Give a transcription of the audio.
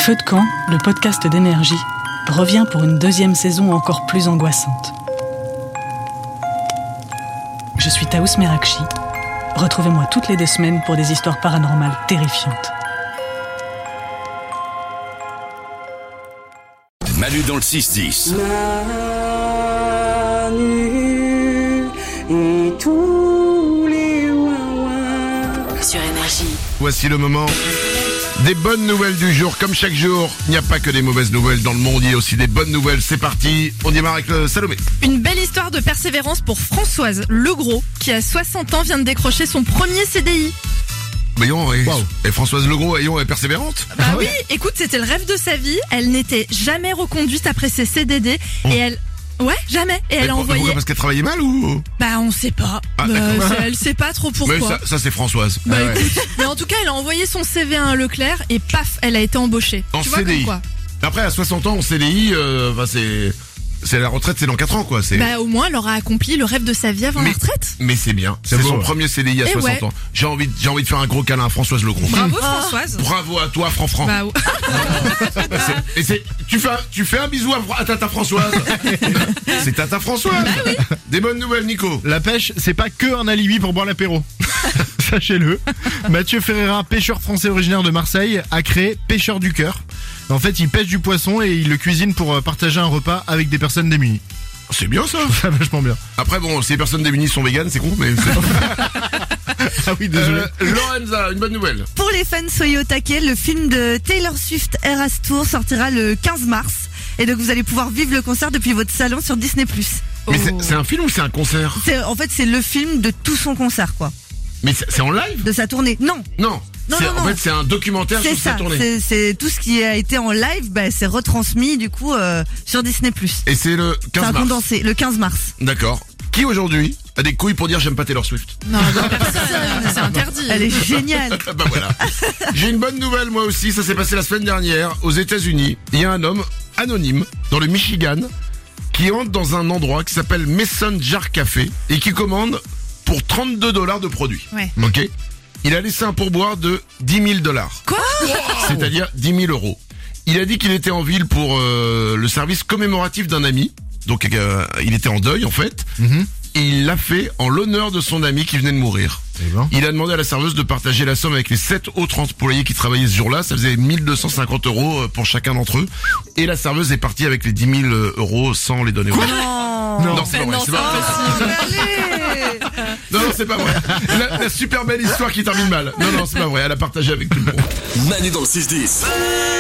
Feu de camp, le podcast d'énergie, revient pour une deuxième saison encore plus angoissante. Je suis Taous Merakchi. Retrouvez-moi toutes les 2 semaines pour des histoires paranormales terrifiantes. Manu dans le 6-10. Manu et tous les ouin-ouin. Sur Énergie. Voici le moment des bonnes nouvelles du jour. Comme chaque jour, il n'y a pas que des mauvaises nouvelles dans le monde, il y a aussi des bonnes nouvelles. C'est parti, on démarre avec le Salomé. Une belle histoire de persévérance pour Françoise Legros, qui à 60 ans vient de décrocher son premier CDI. Voyons, et Françoise Legros, elle est persévérante. Bah oui, écoute, c'était le rêve de sa vie. Elle n'était jamais reconduite après ses CDD et elle... Ouais, jamais. Et elle a envoyé... Pourquoi, parce qu'elle travaillait mal ou... Bah on sait pas. Elle sait pas trop pourquoi. Mais ça c'est Françoise. Bah écoute, mais en tout cas, elle a envoyé son CV à un Leclerc et paf, elle a été embauchée. En tu vois, CDI. comme quoi. Après, à 60 ans, en CDI, c'est la retraite, c'est dans 4 ans, quoi. Bah au moins, elle aura accompli le rêve de sa vie avant la retraite. Mais c'est bien. C'est son premier CDI à 60 ans. J'ai envie de faire un gros câlin à Françoise Legros. Bravo Françoise. Bravo à toi, Fran. Bah, Tu fais un bisou à Tata Françoise. C'est Tata Françoise. Bah oui. Des bonnes nouvelles, Nico. La pêche, c'est pas que un alibi pour boire l'apéro. Sachez-le. Mathieu Ferreira, pêcheur français originaire de Marseille, a créé Pêcheur du Cœur. En fait, il pêche du poisson et il le cuisine pour partager un repas avec des personnes démunies. C'est bien ça. Ça va vachement bien. Après bon, si les personnes démunies sont véganes, c'est con, mais... Ah oui, désolé. Lorenza, une bonne nouvelle. Pour les fans, soyez au taquet, le film de Taylor Swift Eras Tour sortira le 15 mars. Et donc vous allez pouvoir vivre le concert depuis votre salon sur Disney+. Mais c'est un film ou c'est un concert? En fait, c'est le film de tout son concert, quoi. Mais c'est en live? De sa tournée. Non. En fait, c'est un documentaire sur sa tournée. C'est tout ce qui a été en live, c'est retransmis du coup sur Disney+. Et c'est le 15 mars. C'est un condensé, le 15 mars. D'accord. Qui aujourd'hui a des couilles pour dire j'aime pas Taylor Swift? Non, personne, c'est interdit. Elle est géniale. Bah voilà. J'ai une bonne nouvelle moi aussi, ça s'est passé la semaine dernière aux États-Unis. Il y a un homme anonyme dans le Michigan qui entre dans un endroit qui s'appelle Mason Jar Café et qui commande pour $32 de produits. Ouais. Ok. Il a laissé un pourboire de $10 000. Quoi? C'est-à-dire 10 000 euros. Il a dit qu'il était en ville pour le service commémoratif d'un ami. Donc il était en deuil en fait. Et il l'a fait en l'honneur de son ami qui venait de mourir. Il a demandé à la serveuse de partager la somme avec les 7 autres employés qui travaillaient ce jour-là. Ça faisait 1250 euros pour chacun d'entre eux. Et la serveuse est partie avec les 10 000 euros sans les donner. Non, c'est pas vrai. C'est pas vrai. Non, c'est pas vrai. La super belle histoire qui termine mal. Non, c'est pas vrai. Elle a partagé avec tout le monde. Manu dans le 6-10.